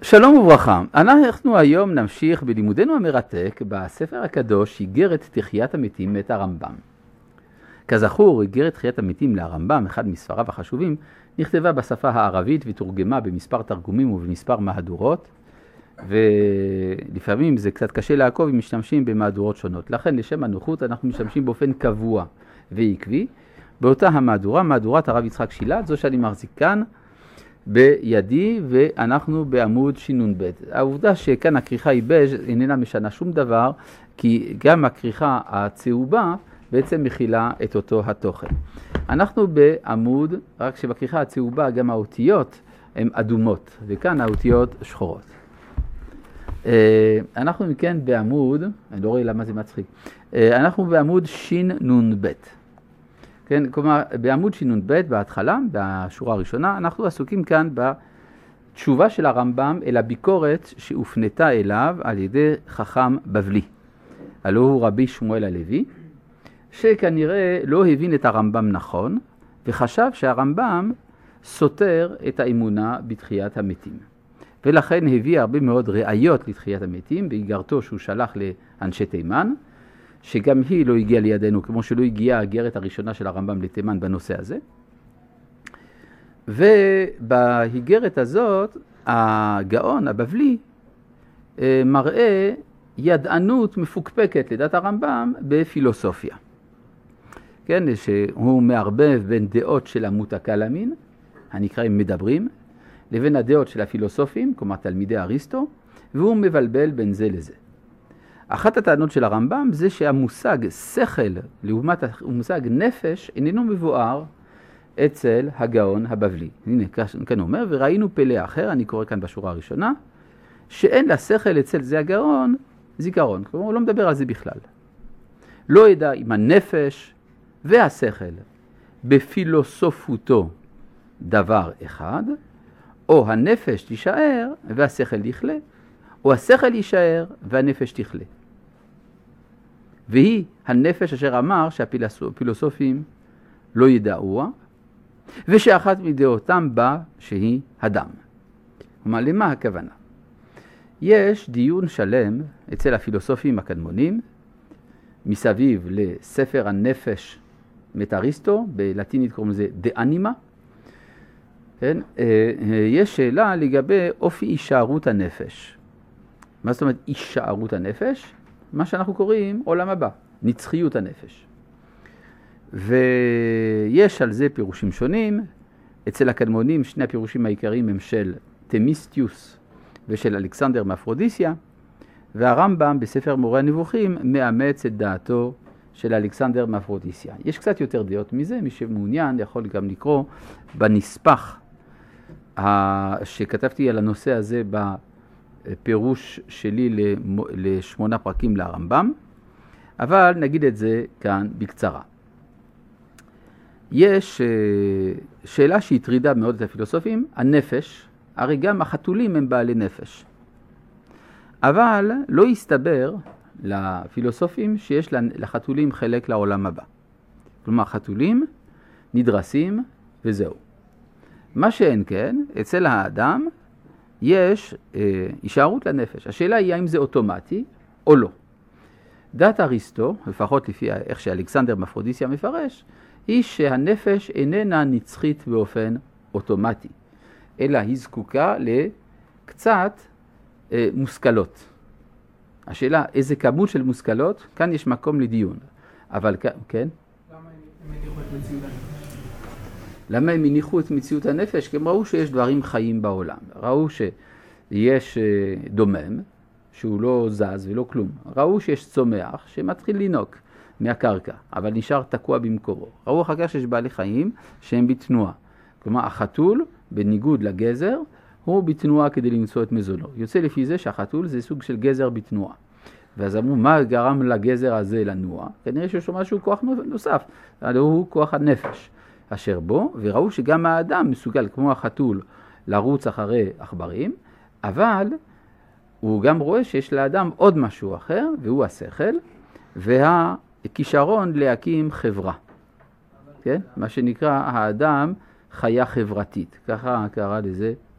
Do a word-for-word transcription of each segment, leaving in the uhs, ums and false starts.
שלום וברכה, אנחנו היום נמשיך בלימודנו המרתק בספר הקדוש איגרת תחיית המתים מאת הרמב"ם. כזכור, איגרת תחיית המתים לרמב"ם, אחד מספריו החשובים, נכתבה בשפה הערבית ותורגמה במספר תרגומים ובמספר מהדורות, ולפעמים זה קצת קשה לעקוב אם משתמשים במהדורות שונות. לכן לשם הנוחות אנחנו משתמשים באופן קבוע ועקבי באותה המהדורה, מהדורת הרב יצחק שילת, זו שאני מחזיק כאן בידי, ואנחנו בעמוד שינון ב'. העובדה שכאן הכריכה היא בז' איננה משנה שום דבר, כי גם הכריכה הצהובה בעצם מכילה את אותו התוכן. אנחנו בעמוד, רק שבכריכה הצהובה גם האותיות הן אדומות, וכאן האותיות שחורות. אנחנו מכן בעמוד, אני לא רואה למה זה מצחיק, אנחנו בעמוד שינון ב'. כן, כלומר, בעמוד שינון ב' בהתחלה, בשורה הראשונה, אנחנו עסוקים כאן בתשובה של הרמב"ם אל הביקורת שהופנתה אליו על ידי חכם בבלי. הלא הוא רבי שמואל הלוי, שכנראה לא הבין את הרמב"ם נכון, וחשב שהרמב"ם סותר את האמונה בתחיית המתים. ולכן הביא הרבה מאוד ראיות לתחיית המתים, באיגרתו שהוא שלח לאנשי תימן, שגם היא לא הגיעה לידינו, כמו שלא הגיעה האיגרת הראשונה של הרמב"ם לתימן בנושא הזה. ובאיגרת הזאת, הגאון, הבבלי, מראה ידענות מפוקפקת לדעת הרמב"ם בפילוסופיה. כן, שהוא מערבב בין דעות של המותקלמין, הנקראים מדברים, לבין הדעות של הפילוסופים, כלומר תלמידי אריסטו, והוא מבלבל בין זה לזה. אחת הטענות של הרמב"ם זה שהמושג שכל לעומת המושג נפש איננו מבואר אצל הגאון הבבלי. הנה, כאן הוא אומר, וראינו פלא אחר, אני קורא כאן בשורה הראשונה, שאין לשכל אצל זה הגאון זיכרון. כלומר, הוא לא מדבר על זה בכלל. לא ידע אם הנפש והשכל בפילוסופותו דבר אחד, או הנפש תישאר והשכל יכלה, או השכל יישאר והנפש תכלה. והיא הנפש אשר אמר שהפילוסופים לא ידעוה, ושאחת מדעותם בא שהיא הדם. כלומר, למה הכוונה? יש דיון שלם אצל הפילוסופים הקדמונים, מסביב לספר הנפש מת אריסטו, בלטינית קוראים לזה דה אנימה. כן? יש שאלה לגבי אופי הישארות הנפש. מה זאת אומרת הישארות הנפש? מה שאנחנו קוראים עולם הבא, נצחיות הנפש. ויש על זה פירושים שונים. אצל הקדמונים שני הפירושים העיקריים הם של תמיסטיוס ושל אלכסנדר מאפרודיסיה, והרמב"ם בספר מורה הנבוכים מאמץ את דעתו של אלכסנדר מאפרודיסיה. יש קצת יותר דעות מזה, מי שמעוניין יכול גם לקרוא בנספח שכתבתי על הנושא הזה בפירוש שלי לשמונה פרקים לרמב"ם, אבל נגיד את זה כאן בקצרה. יש שאלה שהטרידה מאוד את הפילוסופים, הנפש, הרי גם החתולים הם בעלי נפש. אבל לא הסתבר לפילוסופים שיש לחתולים חלק לעולם הבא. כלומר, חתולים נדרסים וזהו. מה שאין כן, אצל האדם יש אה, הישארות לנפש. השאלה היא האם זה אוטומטי או לא. דת אריסטו, לפחות לפי איך שאלכסנדר מאפרודיסיה מפרש, היא שהנפש איננה נצחית באופן אוטומטי, אלא היא זקוקה לקצת אה, מושכלות. השאלה איזה כמות של מושכלות, כאן יש מקום לדיון. אבל כן? למה הם הניחו את מציאות הנפש? למה הם הניחו את מציאות הנפש? כי הם ראו שיש דברים חיים בעולם. ראו שיש דומם, שהוא לא זז ולא כלום. ראו שיש צומח שמתחיל לינוק מהקרקע, אבל נשאר תקוע במקומו. ראו אחר כך שיש בעלי חיים שהם בתנועה. כלומר, החתול, בניגוד לגזר, הוא בתנועה כדי למצוא את מזונו. יוצא לפי זה שהחתול זה סוג של גזר בתנועה. ואז אמרו, מה גרם לגזר הזה לנוע? כנראה שיש לו משהו כוח נוסף, אבל הוא כוח הנפש אשר בו, וראו שגם האדם מסוגל, כמו החתול, לרוץ אחרי עכברים, אבל הוא גם רואה שיש לאדם עוד משהו אחר, והוא השכל, והכישרון להקים חברה. כן? מה שנקרא האדם חיה חברתית, ככה קרא לזה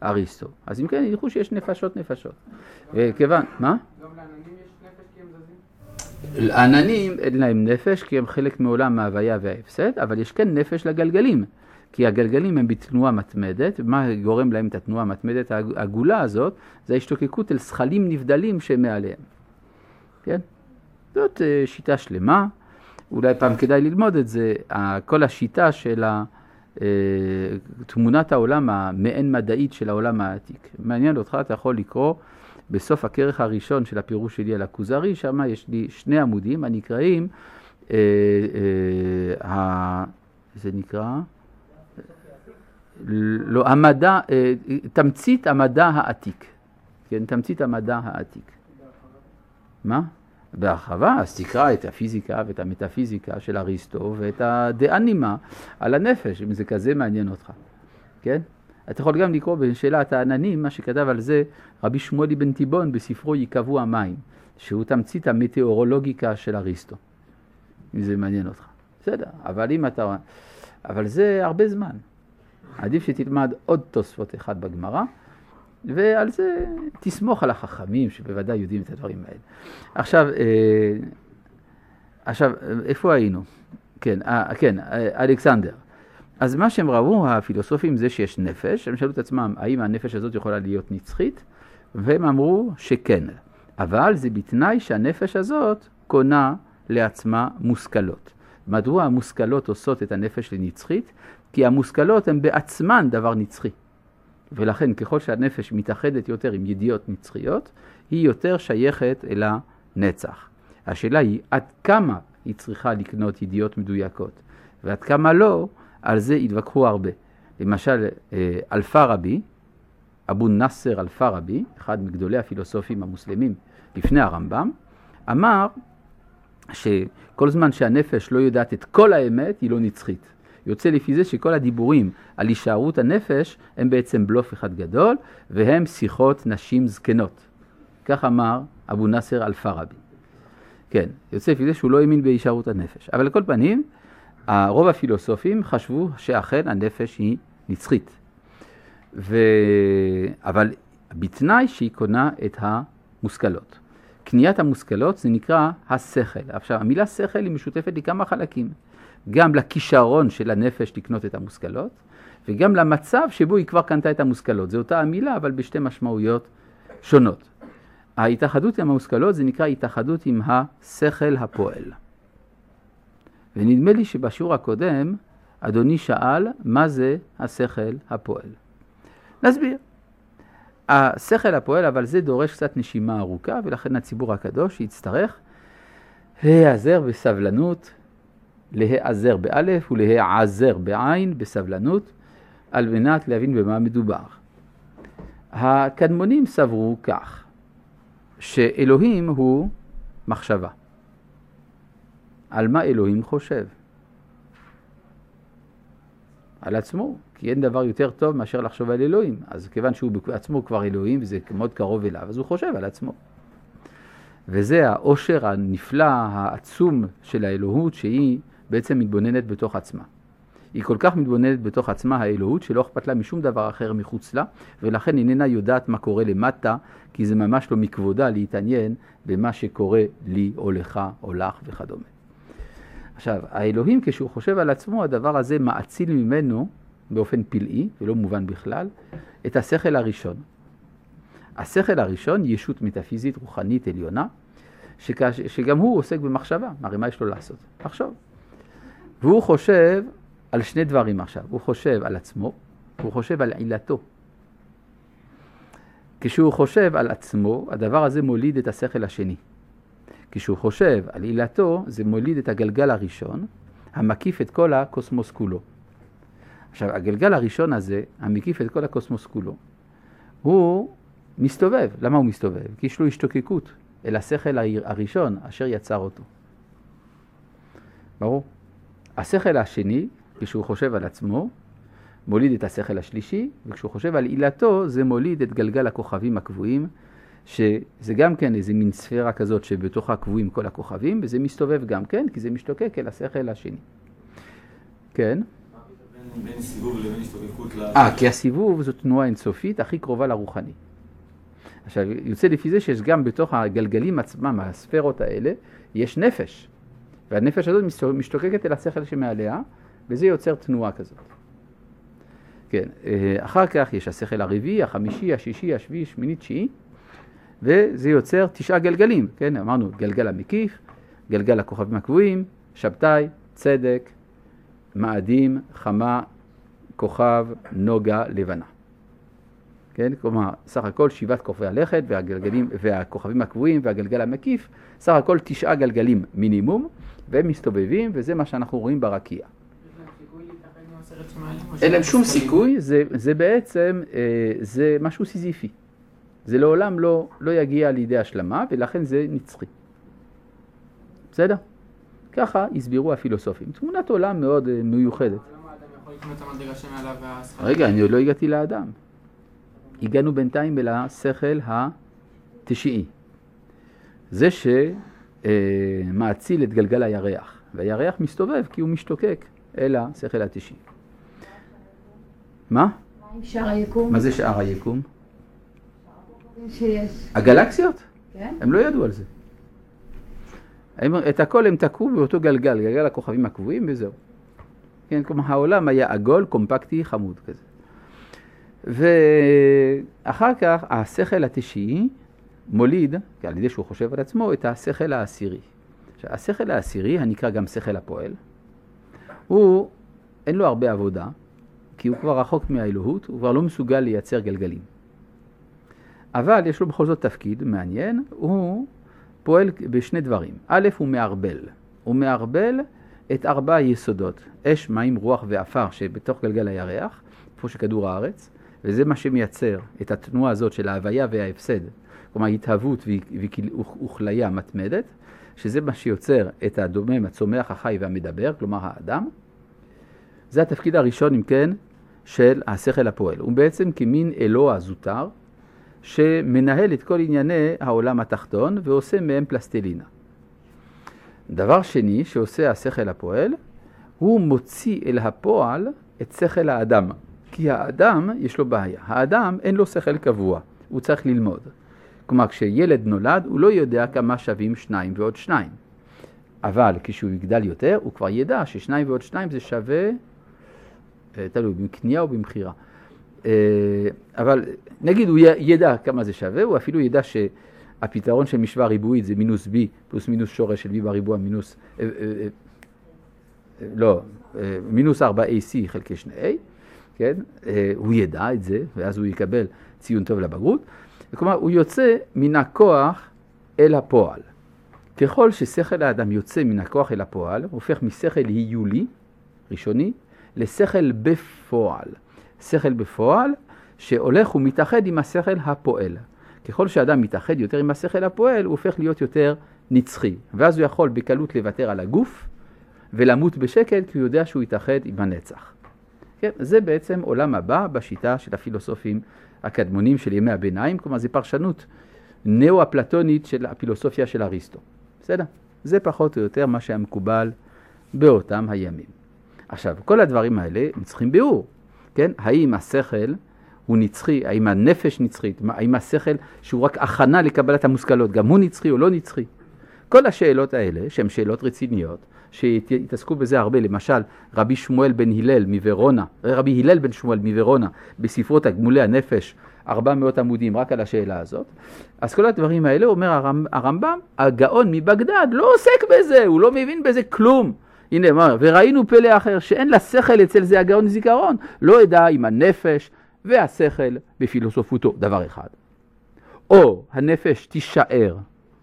אריסטו. אז אם כן, ידעו שיש נפשות נפשות. וכיוון, מה? גם לעננים יש נפש כי הם זזים? לעננים אין להם נפש כי הם חלק מעולם ההוויה וההפסד, אבל יש כן נפש לגלגלים. כי הגלגלים הם בתנועה מתמדת, ומה גורם להם את התנועה המתמדת העגולה הזאת, זה ההשתוקקות אל שכלים נבדלים שמעליהם. כן? זאת שיטה שלמה, אולי פעם כדאי ללמוד את זה, כל השיטה של תמונת העולם המעין מדעית של העולם העתיק. מעניין אותך, אתה יכול לקרוא בסוף הכרך הראשון של הפירוש שלי על הכוזרי, שם יש לי שני עמודים הנקראים, אה, אה, זה נקרא, לא, המדע, אה, תמצית המדע העתיק. כן, תמצית המדע העתיק. מה? בהרחבה, אז תקרא את הפיזיקה ואת המטאפיזיקה של אריסטו ואת הדאנימה על הנפש, אם זה כזה מעניין אותך. כן? אתה יכול גם לקרוא בשאלת העננים, מה שכתב על זה רבי שמואל בן תיבון בספרו יקבעו המים, שהוא תמצית המטאורולוגיקה של אריסטו. אם זה מעניין אותך. בסדר, אבל אם אתה... אבל זה הרבה זמן. עדיף שתלמד עוד תוספות אחד בגמרא, ועל זה תסמוך על החכמים שבוודאי יודעים את הדברים האלה. עכשיו, אה, עכשיו, איפה היינו? כן, אה, כן, אה, אלכסנדר. אז מה שהם ראו, הפילוסופים, זה שיש נפש, הם שאלו את עצמם, האם הנפש הזאת יכולה להיות נצחית? והם אמרו שכן. אבל זה בתנאי שהנפש הזאת קונה לעצמה מושכלות. מדוע המושכלות עושות את הנפש לנצחית? כי המושכלות הן בעצמן דבר נצחי. ולכן ככל שהנפש מתאחדת יותר עם ידיעות נצחיות, היא יותר שייכת אל הנצח. השאלה היא עד כמה היא צריכה לקנות ידיעות מדויקות, ועד כמה לא, על זה התווכחו הרבה. למשל, אלפרבי, אבו נאסר אלפרבי, אחד מגדולי הפילוסופים המוסלמים לפני הרמב"ם, אמר שכל זמן שהנפש לא יודעת את כל האמת, היא לא נצחית. יוצא לפי זה שכל הדיבורים על הישארות הנפש הם בעצם בלוף אחד גדול, והם שיחות נשים זקנות. כך אמר אבו נאסר אלפרבי. כן, יוצא לפי זה שהוא לא האמין בהישארות הנפש. אבל לכל פנים, רוב הפילוסופים חשבו שאכן הנפש היא נצחית. ו... אבל בתנאי שהיא קונה את המושכלות. קניית המושכלות זה נקרא השכל. עכשיו, המילה שכל היא משותפת לכמה חלקים. גם לכישרון של הנפש לקנות את המושכלות, וגם למצב שבו היא כבר קנתה את המושכלות. זו אותה המילה, אבל בשתי משמעויות שונות. ההתאחדות עם המושכלות זה נקרא התאחדות עם השכל הפועל. ונדמה לי שבשיעור הקודם, אדוני שאל מה זה השכל הפועל. נסביר. השכל הפועל, אבל זה דורש קצת נשימה ארוכה, ולכן הציבור הקדוש יצטרך להיעזר בסבלנות, להיעזר באלף ולהיעזר בעין בסבלנות, על מנת להבין במה מדובר. הקדמונים סברו כך, שאלוהים הוא מחשבה. על מה אלוהים חושב? על עצמו, כי אין דבר יותר טוב מאשר לחשוב על אלוהים. אז כיוון שהוא בעצמו כבר אלוהים, וזה מאוד קרוב אליו, אז הוא חושב על עצמו. וזה העושר הנפלא, העצום של האלוהות, שהיא בעצם מתבוננת בתוך עצמה. היא כל כך מתבוננת בתוך עצמה, האלוהות, שלא אכפת לה משום דבר אחר מחוץ לה, ולכן איננה יודעת מה קורה למטה, כי זה ממש לא מכבודה להתעניין במה שקורה לי או לך או לך וכדומה. עכשיו, האלוהים כשהוא חושב על עצמו, הדבר הזה מאציל ממנו באופן פלאי, ולא מובן בכלל, את השכל הראשון. השכל הראשון, ישות מטאפיזית רוחנית עליונה, שכש, שגם הוא עוסק במחשבה. הרי מה יש לו לעשות? לחשוב. והוא חושב על שני דברים עכשיו. הוא חושב על עצמו, הוא חושב על עילתו. כשהוא חושב על עצמו, הדבר הזה מוליד את השכל השני. כשהוא חושב על עילתו, זה מוליד את הגלגל הראשון, המקיף את כל הקוסמוס כולו. עכשיו, הגלגל הראשון הזה, המקיף את כל הקוסמוס כולו, הוא מסתובב. למה הוא מסתובב? כי יש לו השתוקקות אל השכל הראשון אשר יצר אותו. ברור? השכל השני, כשהוא חושב על עצמו, מוליד את השכל השלישי, וכשהוא חושב על עילתו, זה מוליד את גלגל הכוכבים הקבועים, שזה גם כן איזה מין ספירה כזאת שבתוכה קבועים כל הכוכבים, וזה מסתובב גם כן, כי זה משתוקק אל השכל השני. כן? מה מתכוון בין סיבוב לבין השתוקקות ל... אה, כי הסיבוב זו תנועה אינסופית הכי קרובה לרוחני. עכשיו, יוצא לפי זה שיש גם בתוך הגלגלים עצמם, הספרות האלה, יש נפש. והנפש הזאת משתוקקת אל השכל שמעליה, וזה יוצר תנועה כזאת. כן, אחר כך יש השכל הרביעי, החמישי, השישי, השביעי, שמיני, תשיעי, וזה יוצר תשעה גלגלים, כן? אמרנו, גלגל המקיף, גלגל הכוכבים הקבועים, שבתאי, צדק, מאדים, חמה, כוכב, נוגה, לבנה. כן? כלומר, סך הכל שבעת כוכבי הלכת והגלגלים, והכוכבים הקבועים והגלגל המקיף, סך הכל תשעה גלגלים מינימום, והם מסתובבים, וזה מה שאנחנו רואים ברקיע. אין להם שום סיכוי, זה, זה בעצם, זה משהו סיזיפי. זה לעולם לא, לא יגיע לידי השלמה, ולכן זה נצחי. בסדר? ככה הסבירו הפילוסופים. תמונת עולם מאוד מיוחדת. למה האדם יכול לקנות את המדרגה שמעליו והשכר? רגע, אני עוד לא הגעתי לאדם. הגענו בינתיים אל השכל התשיעי. זה שמעציל את גלגל הירח. והירח מסתובב כי הוא משתוקק אל השכל התשיעי. מה? מה עם שאר היקום? מה זה שאר היקום? שיש. הגלקסיות? כן? הם לא ידעו על זה. הם, את הכל הם תקעו באותו גלגל, גלגל הכוכבים הקבועים וזהו. כן, כלומר העולם היה עגול, קומפקטי, חמוד כזה. ואחר כך השכל התשיעי מוליד, על ידי שהוא חושב על עצמו, את השכל העשירי. עכשיו, השכל העשירי, הנקרא גם שכל הפועל, הוא, אין לו הרבה עבודה, כי הוא כבר רחוק מהאלוהות, הוא כבר לא מסוגל לייצר גלגלים. אבל יש לו בכל זאת תפקיד מעניין, הוא פועל בשני דברים. א', הוא מערבל. הוא מערבל את ארבע היסודות, אש, מים, רוח ואפר, שבתוך גלגל הירח, איפה שכדור הארץ, וזה מה שמייצר את התנועה הזאת של ההוויה וההפסד, כלומר התהוות וכליה מתמדת, שזה מה שיוצר את הדומם, הצומח, החי והמדבר, כלומר האדם. זה התפקיד הראשון, אם כן, של השכל הפועל. הוא בעצם כמין אלוה זוטר, שמנהל את כל ענייני העולם התחתון ועושה מהם פלסטלינה. דבר שני שעושה השכל הפועל, הוא מוציא אל הפועל את שכל האדם. כי האדם יש לו בעיה. האדם אין לו שכל קבוע, הוא צריך ללמוד. כלומר, כשילד נולד, הוא לא יודע כמה שווים שניים ועוד שניים. אבל כשהוא יגדל יותר, הוא כבר ידע ששניים ועוד שניים זה שווה, תלוי, בקנייה או במחירה. אבל נגיד הוא ידע כמה זה שווה, הוא אפילו ידע שהפתרון של משוואה ריבועית זה מינוס b פלוס מינוס שורש של b בריבוע מינוס, לא, מינוס ארבע איי סי חלקי שני a, כן? הוא ידע את זה, ואז הוא יקבל ציון טוב לבגרות. כלומר, הוא יוצא מן הכוח אל הפועל. ככל ששכל האדם יוצא מן הכוח אל הפועל, הוא הופך משכל היולי, ראשוני, לשכל בפועל. שכל בפועל שהולך ומתאחד עם השכל הפועל. ככל שאדם מתאחד יותר עם השכל הפועל, הוא הופך להיות יותר נצחי. ואז הוא יכול בקלות לוותר על הגוף ולמות בשקט, כי הוא יודע שהוא יתאחד עם הנצח. כן? זה בעצם עולם הבא בשיטה של הפילוסופים הקדמונים של ימי הביניים, כלומר זה פרשנות נאו-אפלטונית של הפילוסופיה של אריסטו. בסדר? זה פחות או יותר מה שהיה מקובל באותם הימים. עכשיו, כל הדברים האלה הם צריכים ביאור. כן? האם השכל הוא נצחי, האם הנפש נצחית, האם השכל שהוא רק הכנה לקבלת המושכלות, גם הוא נצחי או לא נצחי? כל השאלות האלה, שהן שאלות רציניות, שהתעסקו בזה הרבה, למשל רבי שמואל בן הלל מוורונה, רבי הלל בן שמואל מוורונה, בספרות הגמולי הנפש, ארבע מאות עמודים רק על השאלה הזאת. אז כל הדברים האלה, אומר הרמב, הרמב"ם, הגאון מבגדד לא עוסק בזה, הוא לא מבין בזה כלום. הנה, מה, וראינו פלא אחר שאין לה שכל אצל זה הגאון זיכרון, לא ידע עם הנפש והשכל בפילוסופותו, דבר אחד. או הנפש תישאר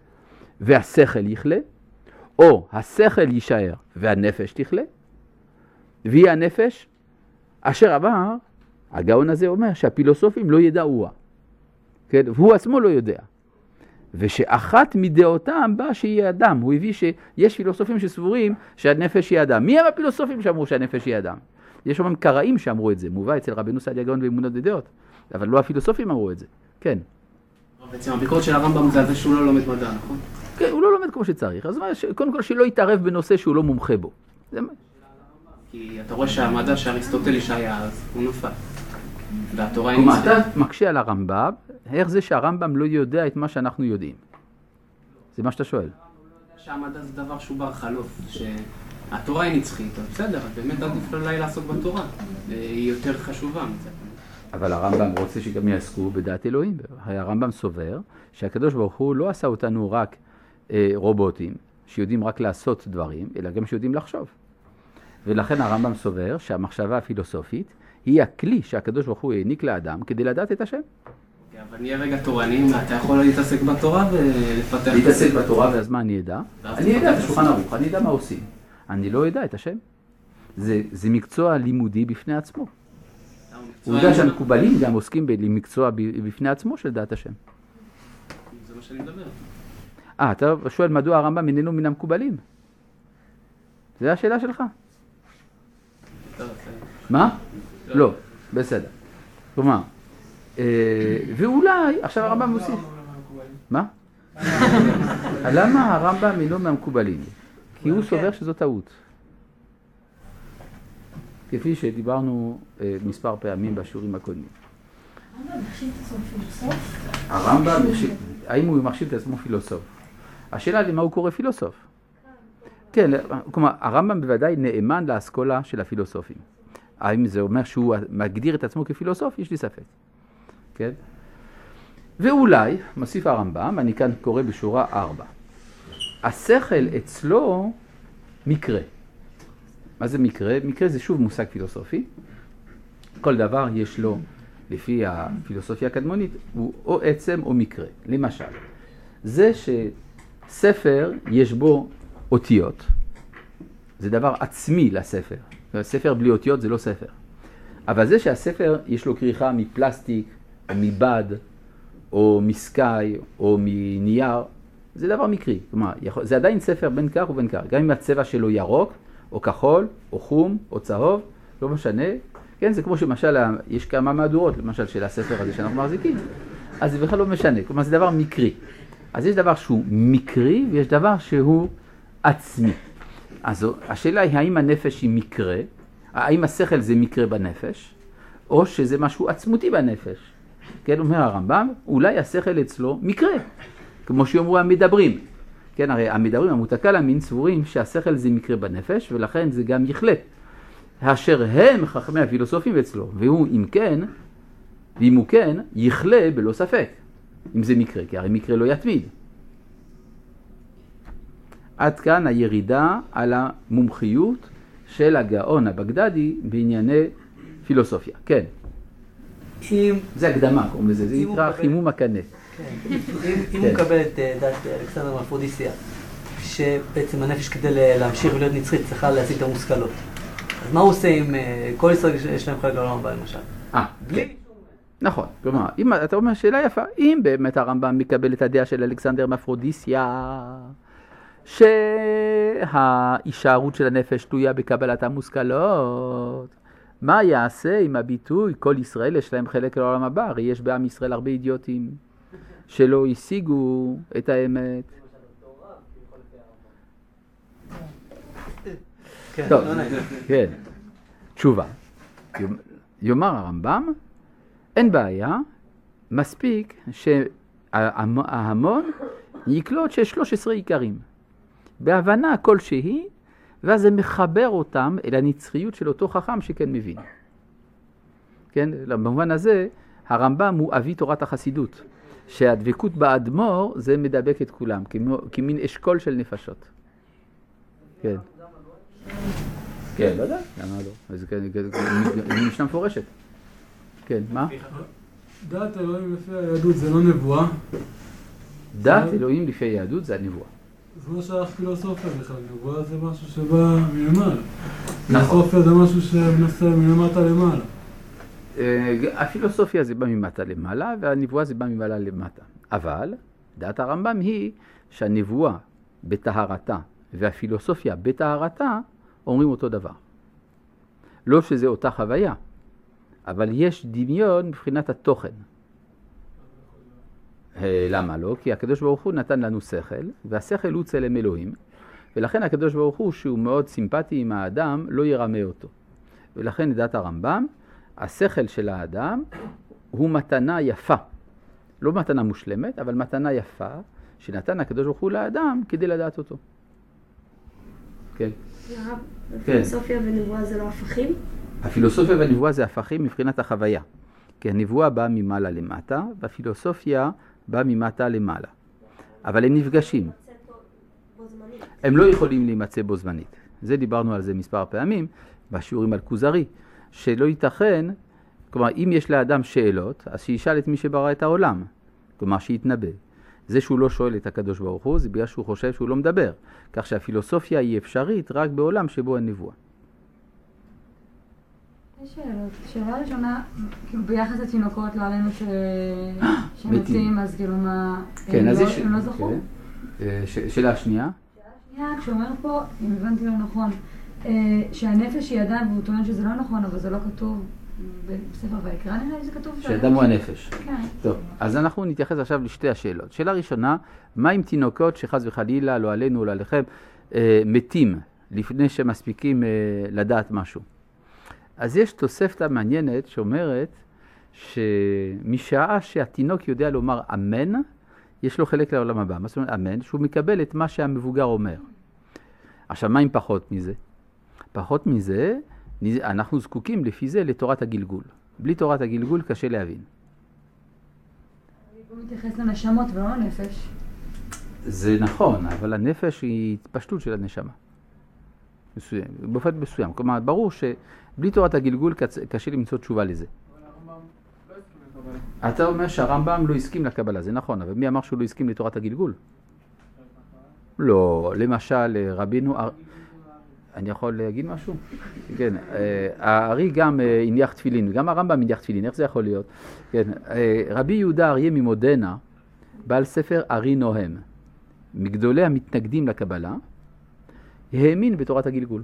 והשכל יחלה, או השכל יישאר והנפש תחלה, והיא הנפש אשר אמר, הגאון הזה אומר שהפילוסופים לא ידעוה, כן? והוא עצמו לא יודע. ושאחת מדעותם בא שיהיה אדם. הוא הביא שיש פילוסופים שסבורים שהנפש היא אדם. מי הם הפילוסופים שאמרו שהנפש היא אדם? יש אומרים קראים שאמרו את זה, מובא אצל רבנו סעדיה גאון באמונות ודעות, אבל לא הפילוסופים אמרו את זה. כן. בעצם הביקורת של הרמב"ם זה על זה שהוא לא לומד מדע, נכון? כן, הוא לא לומד כמו שצריך. אז קודם כל שלא יתערב בנושא שהוא לא מומחה בו. זה... כי אתה רואה שהמדע שאריסטוטליס היה אז, הוא נופל. והתורה היא כלומר, נצחית. אתה מקשה על הרמב"ם, איך זה שהרמב"ם לא יודע את מה שאנחנו יודעים? זה מה שאתה שואל. שהמדע זה דבר שהוא בר חלוף, שהתורה היא נצחית, אז בסדר, אז באמת עדיף אולי לעסוק בתורה, היא יותר חשובה מזה. אבל הרמב"ם רוצה שגם יעסקו בדעת אלוהים. הרמב"ם סובר שהקדוש ברוך הוא לא עשה אותנו רק אה, רובוטים, שיודעים רק לעשות דברים, אלא גם שיודעים לחשוב. ולכן הרמב"ם סובר שהמחשבה הפילוסופית היא הכלי שהקדוש ברוך הוא העניק לאדם כדי לדעת את השם. אבל נהיה רגע תורנים, אתה יכול להתעסק בתורה ולפתח... להתעסק בתורה, ואז מה אני אדע? אני אדע את השולחן ערוך, אני אדע מה עושים. אני לא אדע את השם. זה, זה מקצוע לימודי בפני עצמו. הוא יודע שהמקובלים גם עוסקים במקצוע בפני עצמו של דעת השם. זה מה שאני מדבר. אה, אתה שואל מדוע הרמב"ם איננו מן המקובלים? זה השאלה שלך. מה? לא, בסדר. כלומר, ואולי, עכשיו הרמב"ם מוסיף. מה? למה הרמב"ם אינו מהמקובלים? כי הוא סובר שזו טעות. כפי שדיברנו מספר פעמים בשיעורים הקודמים. הרמב"ם מחשיב את עצמו פילוסוף? הרמב"ם, האם הוא מחשיב את עצמו פילוסוף? השאלה למה הוא קורא פילוסוף? כן, כלומר, הרמב"ם בוודאי נאמן לאסכולה של הפילוסופים. האם זה אומר שהוא מגדיר את עצמו כפילוסוף? יש לי ספק. כן? ואולי, מוסיף הרמב"ם, אני כאן קורא בשורה ארבע. השכל אצלו מקרה. מה זה מקרה? מקרה זה שוב מושג פילוסופי. כל דבר יש לו, לפי הפילוסופיה הקדמונית, הוא או עצם או מקרה. למשל, זה שספר יש בו אותיות, זה דבר עצמי לספר. ספר בלי אותיות זה לא ספר. אבל זה שהספר יש לו כריכה מפלסטיק, או מבד, או מסקאי, או מנייר, זה דבר מקרי. כלומר, זה עדיין ספר בין כך ובין כך. גם אם הצבע שלו ירוק, או כחול, או חום, או צהוב, לא משנה. כן, זה כמו שמשל, יש כמה מהדורות, למשל של הספר הזה שאנחנו מחזיקים. אז זה בכלל לא משנה. כלומר, זה דבר מקרי. אז יש דבר שהוא מקרי, ויש דבר שהוא עצמי. אז השאלה היא, האם הנפש היא מקרה? האם השכל זה מקרה בנפש? או שזה משהו עצמותי בנפש? כן, אומר הרמב"ם, אולי השכל אצלו מקרה. כמו שאומרו המדברים. כן, הרי המדברים, המותקל המין, סבורים שהשכל זה מקרה בנפש, ולכן זה גם יחלט. אשר הם חכמי הפילוסופים אצלו, והוא אם כן, ואם הוא כן, יחלה בלא ספק. אם זה מקרה, כי הרי מקרה לא יתמיד. עד כאן הירידה על המומחיות של הגאון הבגדדי בענייני פילוסופיה. כן. אם... זה הקדמה, קוראים לזה, זה נקרא חימום הקנה. כן. אם הוא מקבל את דת אלכסנדר מאפרודיסיה, שבעצם הנפש כדי להמשיך ולהיות נצחית צריכה להשיג את המושכלות. אז מה הוא עושה עם כל ישראל שיש להם חלק לעולם הבא למשל? אה, כן. נכון. כלומר, אם אתה אומר שאלה יפה, אם באמת הרמב"ם מקבל את הדעה של אלכסנדר מאפרודיסיה, שההישארות של הנפש תלויה בקבלת המושכלות, מה יעשה עם הביטוי כל ישראל יש להם חלק לעולם הבא? הרי יש בעם ישראל הרבה אידיוטים שלא השיגו את האמת. טוב, כן. תשובה. יאמר הרמב"ם, אין בעיה, מספיק שההמון יקלוט שיש שלוש עשרה עיקרים. בהבנה כלשהי, ואז זה מחבר אותם אל הנצחיות של אותו חכם שכן מבין. כן? במובן הזה, הרמב"ם הוא אבי תורת החסידות, שהדבקות באדמו"ר זה מדבק את כולם, כמין אשכול של נפשות. כן. כן, לא יודע, למה לא? אז היא משנה מפורשת. כן, מה? דעת אלוהים לפי היהדות זה לא נבואה. דעת אלוהים לפי היהדות זה הנבואה. זה לא שייך פילוסופיה בכלל, נבואה זה משהו שבא מלמעלה. נכון. פילוסופיה זה משהו שמנסה מלמטה למעלה. הפילוסופיה זה בא ממטה למעלה, והנבואה זה בא ממעלה למטה. אבל דעת הרמב"ם היא שהנבואה בטהרתה והפילוסופיה בטהרתה אומרים אותו דבר. לא שזה אותה חוויה, אבל יש דמיון מבחינת התוכן. למה לא? כי הקדוש ברוך הוא נתן לנו שכל, והשכל הוא צלם אלוהים, ולכן הקדוש ברוך הוא, שהוא מאוד סימפטי עם האדם, לא ירמה אותו. ולכן לדעת הרמב"ם, השכל של האדם הוא מתנה יפה. לא מתנה מושלמת, אבל מתנה יפה, שנתן הקדוש ברוך הוא לאדם כדי לדעת אותו. כן. הרב, הפילוסופיה ונבואה זה לא הפכים? הפילוסופיה והנבואה זה הפכים מבחינת החוויה. כי הנבואה באה ממעלה למטה, והפילוסופיה באה ממטה למעלה. אבל הם נפגשים. הם לא יכולים להימצא בו זמנית. זה דיברנו על זה מספר פעמים, בשיעורים על כוזרי, שלא ייתכן, כלומר, אם יש לאדם שאלות, אז שישאל את מי שברא את העולם. כלומר, שיתנבא. זה שהוא לא שואל את הקדוש ברוך הוא, זה בגלל שהוא חושב שהוא לא מדבר. כך שהפילוסופיה היא אפשרית רק בעולם שבו אין נבואה. יש שאלות. שאלה ראשונה, כאילו ביחס לתינוקות, לא עלינו שמתים, אז כאילו מה, הם לא זכו? שאלה שנייה? שאלה שנייה, כשאומר פה, אם הבנתי לא נכון, שהנפש היא אדם, והוא טוען שזה לא נכון, אבל זה לא כתוב בספר ויקרא, נראה לי זה כתוב שאדם הוא הנפש. כן. טוב, אז אנחנו נתייחס עכשיו לשתי השאלות. שאלה ראשונה, מה עם תינוקות שחס וחלילה, לא עלינו, לא עליכם, מתים לפני שמספיקים לדעת משהו? אז יש תוספתא מעניינת שאומרת שמשעה שהתינוק יודע לומר אמן, יש לו חלק לעולם הבא. מה זאת אומרת אמן? שהוא מקבל את מה שהמבוגר אומר. עכשיו, מה עם פחות מזה? פחות מזה, אנחנו זקוקים לפי זה לתורת הגלגול. בלי תורת הגלגול קשה להבין. הוא מתייחס לנשמות ולא לנפש. זה נכון, אבל הנפש היא התפשטות של הנשמה. מסוים, באופן מסוים. כלומר, ברור שבלי תורת הגלגול קשה למצוא תשובה לזה. אתה אומר שהרמב"ם לא הסכים לקבלה, זה נכון, אבל מי אמר שהוא לא הסכים לתורת הגלגול? לא, למשל רבינו, אני יכול להגיד משהו? כן, הארי גם הניח תפילין, גם הרמב"ם הניח תפילין, איך זה יכול להיות? כן, רבי יהודה אריה ממודנה, בעל ספר ארי נוהם, מגדולי המתנגדים לקבלה, האמין בתורת הגלגול.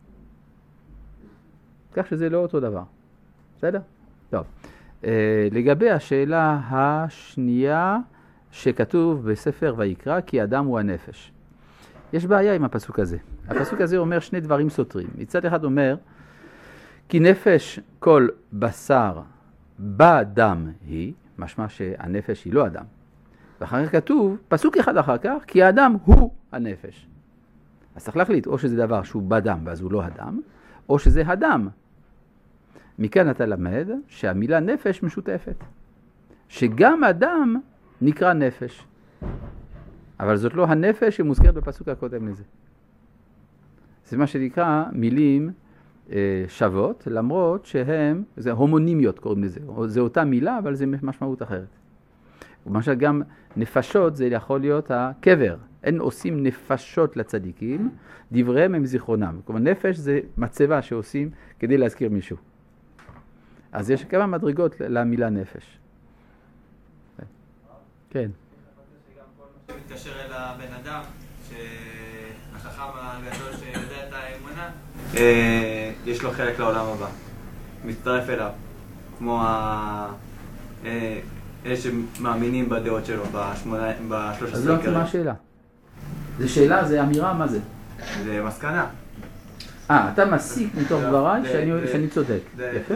כך שזה לא אותו דבר. בסדר? טוב. לגבי השאלה השנייה שכתוב בספר ויקרא, כי אדם הוא הנפש. יש בעיה עם הפסוק הזה. הפסוק הזה אומר שני דברים סותרים. מצד אחד אומר, כי נפש כל בשר בדם היא, משמע שהנפש היא לא אדם. ואחר כך כתוב, פסוק אחד אחר כך, כי האדם הוא הנפש. אז צריך להחליט, או שזה דבר שהוא בדם ואז הוא לא אדם, או שזה אדם. מכאן אתה למד שהמילה נפש משותפת. שגם אדם נקרא נפש. אבל זאת לא הנפש שמוזכרת בפסוק הקודם לזה. זה מה שנקרא מילים אה, שוות, למרות שהן, זה הומונימיות קוראים לזה. זה אותה מילה, אבל זה משמעות אחרת. למשל גם נפשות זה יכול להיות הקבר. אין עושים נפשות לצדיקים, דבריהם הם זיכרונם. כלומר נפש זה מצבה שעושים כדי להזכיר מישהו. אז יש כמה מדרגות למילה נפש. כן. מתקשר אל הבן אדם, שהחכם הגדול שיודע את האמונה, יש לו חלק לעולם הבא. מצטרף אליו. כמו אלה שמאמינים בדעות שלו בשלוש עשרה. אז לא מה השאלה? זה שאלה, זה אמירה, מה זה? זה מסקנה. אה, אתה מסיק מתוך דבריי שאני צודק. יפה?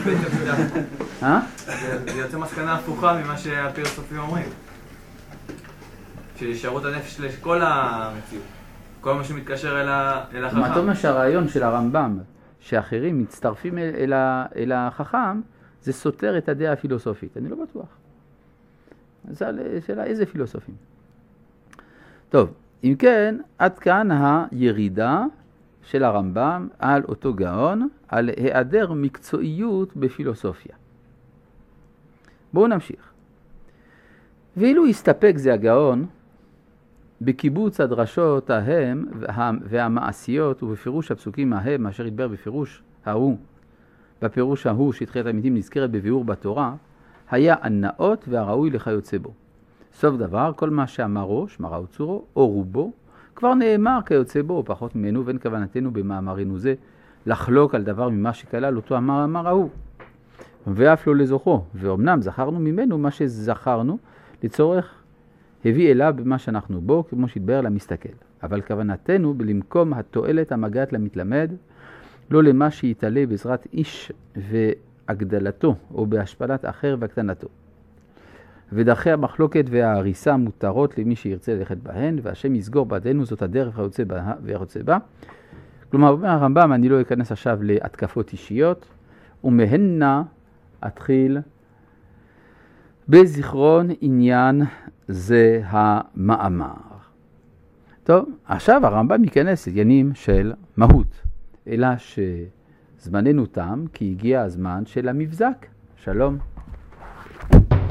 זה יוצא מסקנה הפוכה ממה שהפילוסופים אומרים. שישארו את הנפש לכל המציאות. כל מה שמתקשר אל החכם. מה אתה אומר שהרעיון של הרמב"ם, שאחרים מצטרפים אל החכם, זה סותר את הדעה הפילוסופית. אני לא בטוח. אז שאלה איזה פילוסופים. טוב, אם כן, עד כאן הירידה של הרמב"ם על אותו גאון, על היעדר מקצועיות בפילוסופיה. בואו נמשיך. ואילו הסתפק זה הגאון בקיבוץ הדרשות ההם והמעשיות ובפירוש הפסוקים ההם אשר ידבר בפירוש ההוא, בפירוש ההוא שתחיית המתים נזכרת בביאור בתורה, היה הנאות והראוי לכיוצא בו. סוף דבר, כל מה שאמרו, שמרה וצורו, או רובו, כבר נאמר כיוצא בו, או פחות ממנו, ואין כוונתנו במאמרינו זה, לחלוק על דבר ממה שכלל אותו המאמר ההוא. ואף לא לזוכו, ואומנם זכרנו ממנו מה שזכרנו, לצורך הביא אליו במה שאנחנו בו, כמו שהתבאר למסתכל. אבל כוונתנו בלמקום התועלת המגעת למתלמד, לא למה שיתעלה בעזרת איש והגדלתו, או בהשפלת אחר והקטנתו. ודרכי המחלוקת וההריסה מותרות למי שירצה ללכת בהן, והשם יסגור בעדנו זאת הדרך וירצה בה. כלומר, אומר הרמב"ם, אני לא אכנס עכשיו להתקפות אישיות, ומהנה אתחיל בזיכרון עניין זה המאמר. טוב, עכשיו הרמב"ם ייכנס לעניינים של מהות, אלא שזמננו תם, כי הגיע הזמן של המבזק. שלום.